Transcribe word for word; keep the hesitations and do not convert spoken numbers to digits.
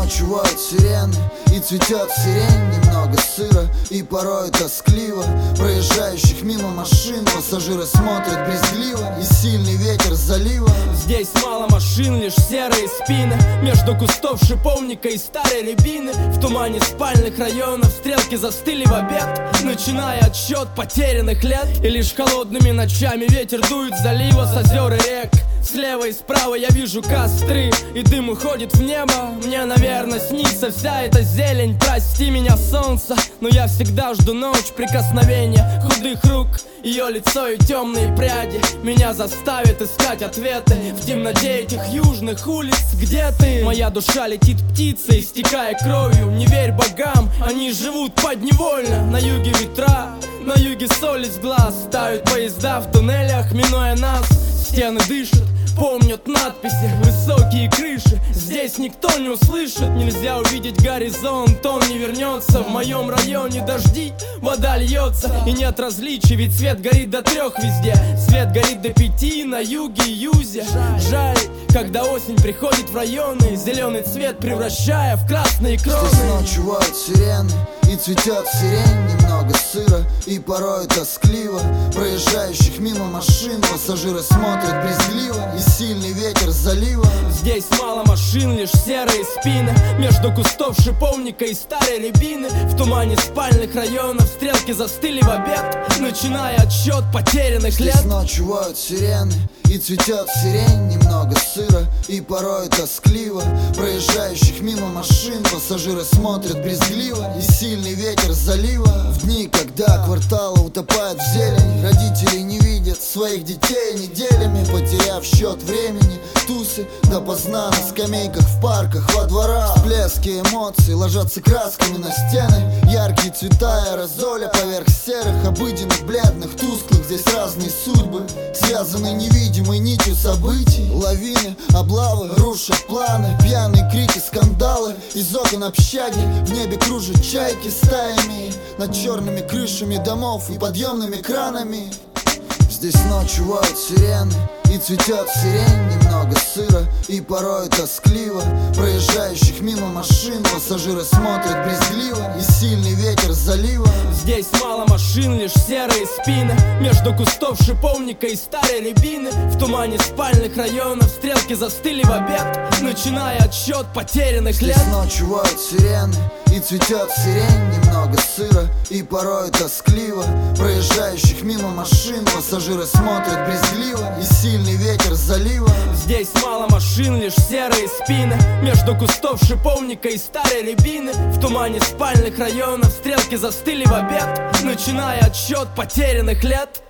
ночевают сирены, и цветет сирень. Немного сыро и порой тоскливо. Проезжающих мимо машин пассажиры смотрят брезгливо, и сильный ветер залива. Здесь мало машин, лишь серые спины между кустов шиповника и старой рябины. В тумане спальных районов стрелки застыли в обед, начиная отсчет потерянных лет. И лишь холодными ночами ветер дует с залива, с озер и рек. Слева и справа я вижу костры, и дым уходит в небо. Мне, наверное, снится вся эта зелень. Прости меня, солнце, но я всегда жду ночь, прикосновения худых рук, ее лицо и темные пряди меня заставят искать ответы в темноте этих южных улиц. Где ты? Моя душа летит птицей, истекая кровью. Не верь богам, они живут подневольно. На юге ветра, на юге соль из глаз. Ставят поезда в туннелях, минуя нас. Стены дышат, помнят надписи, высокие крыши. Здесь никто не услышит, нельзя увидеть горизонт, он не вернется. В моем районе дожди, вода льется, и нет различий, ведь свет горит до трех везде. Свет горит до пяти на юге и юзе. Жаль, когда осень приходит в районы, зеленый цвет превращая в красные кроны. Здесь ночевают сирены, и цветет сирень. Немного сыро и порой тоскливо. Проезжающих мимо машин пассажиры смотрят брезгливо, и сильный ветер залива. Здесь мало машин, лишь серые спины между кустов шиповника и старой рябины. В тумане спальных районов стрелки застыли в обед, начиная отсчет потерянных лет. Здесь ночевают сирены, и цветет сирень. Немного сыро и порой тоскливо. Проезжающих мимо машин пассажиры смотрят брезгливо, и сильный ветер залива. В дни, когда кварталы утопают в зелени, родители не видят своих детей неделями, потеряв счет времени. Тусы допоздна на скамейках в парках, во дворах. Всплески эмоций ложатся красками на стены. Яркие цвета аэрозоля поверх серых, обыденных, бледных, тусклых. Здесь разные судьбы, связанные невидимой нитью событий. Лавины, облавы, рушат планы, пьяные крики, скандалы. Из окон общаги в небе кружат чайки стаями над черными крышами домов и подъемными кранами. Здесь ночевают сирены, и цветет сирень. Немного сыро и порой тоскливо. Проезжающих мимо машин пассажиры смотрят брезгливо, и сильный ветер залива. Здесь мало машин, лишь серые спины между кустов шиповника и старой рябины. В тумане спальных районов стрелки застыли в обед, начиная отсчет потерянных лет. Здесь ночевают сирены, и цветет сирень. Немного сыро и порой тоскливо. Проезжающих мимо машин пассажиры смотрят брезгливо, и сильный ветер залива. Здесь мало машин, лишь серые спины между кустов шиповника и старой рябины. В тумане спальных районов стрелки застыли в обед, начиная отсчет потерянных лет.